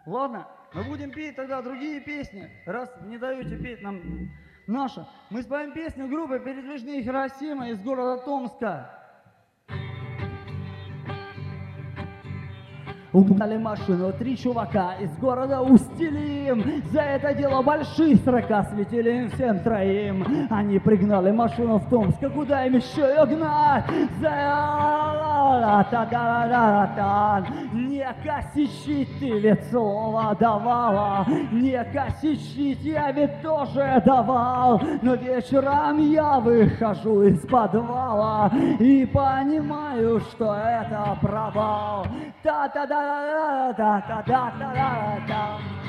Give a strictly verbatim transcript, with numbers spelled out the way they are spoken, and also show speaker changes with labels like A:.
A: Ладно, мы будем петь тогда другие песни, раз не даете петь нам наши. Мы споем песню группы «Передвижные Хиросима» из города Томска. Угнали машину три чувака из города Усть-Илим. За это дело большие срока светили им всем троим. Они пригнали машину в Томск, а куда им еще ее гнать? Не косичить ты ведь слово давала, не косичить я ведь тоже давал. Но вечером я выхожу из подвала и понимаю, что это провал. Та-та-да-да-да-да-да-да-да-да.